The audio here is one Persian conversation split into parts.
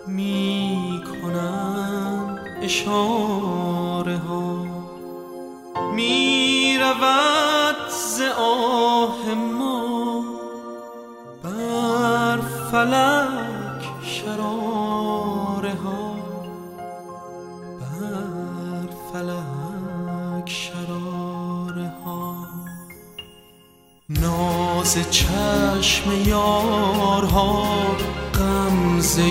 می کنم اشاره ها، می رود ز آه ما بر فلک شراره ها، بر فلک شراره ها. ناز چشم یارها، غمزه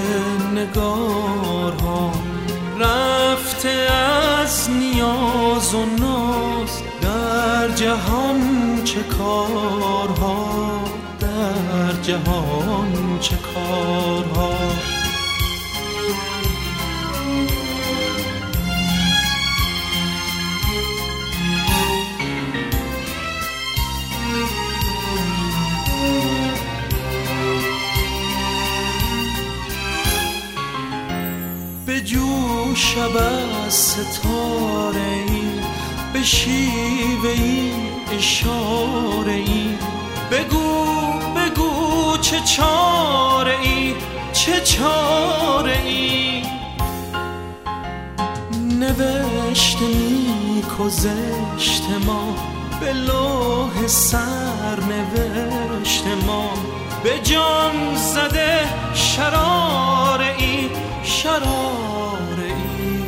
نگارها، رفته از نیاز و ناز در جهان چه کارها، در جهان چه کارها. به جوش از ستاره ای، به شیوه ای اشاره ای، بگو بگو چه چاره ای، چه چاره ای. نوشته نیک و زشت ما به لوح سر نوشت ما، به جان زده شراره ای، شراره ای.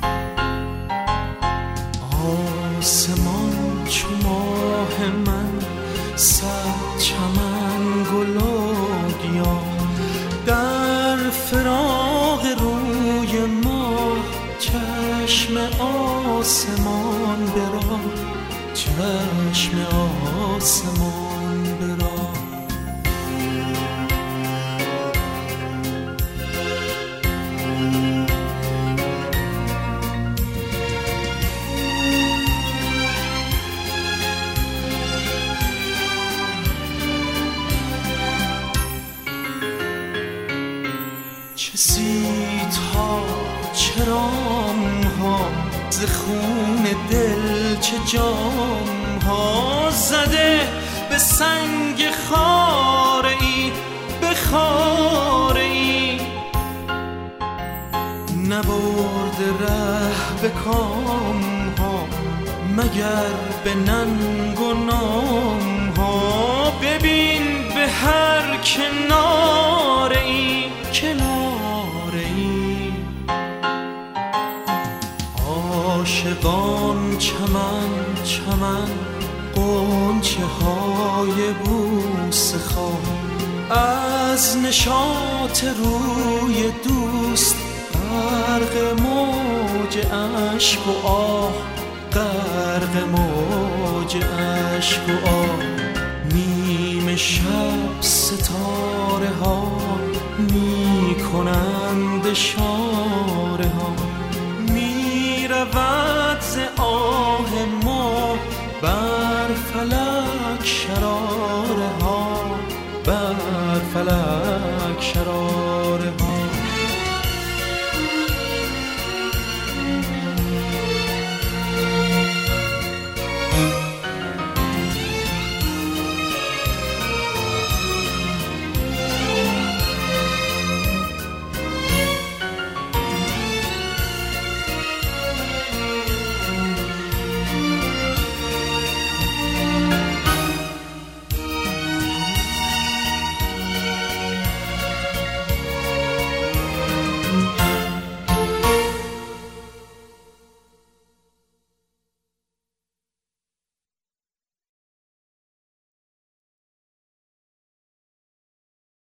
آسمان چو ماه من، صد چمن گل و گیاه، در فراق روی ما چشم آسمان برا، چشم آسمان برا. چه سیدها چه رامها، ز خون دل چه جامها، زده به سنگ خاره ای، به خاره ای. نبرده ره به کامها، مگر به ننگ و نامها. ببین به هر کناره ای، کناره ای. عاشقان چمن چمن، غنچه های بوسه خواه، از نشاط روی دوست غرق موج اشک و آه، غرق موج اشک و آه. نیم شب ستاره ها می کنند اشاره ها، می رود ز آه ما بر فلک شراره ها، بر فلک شراره ها.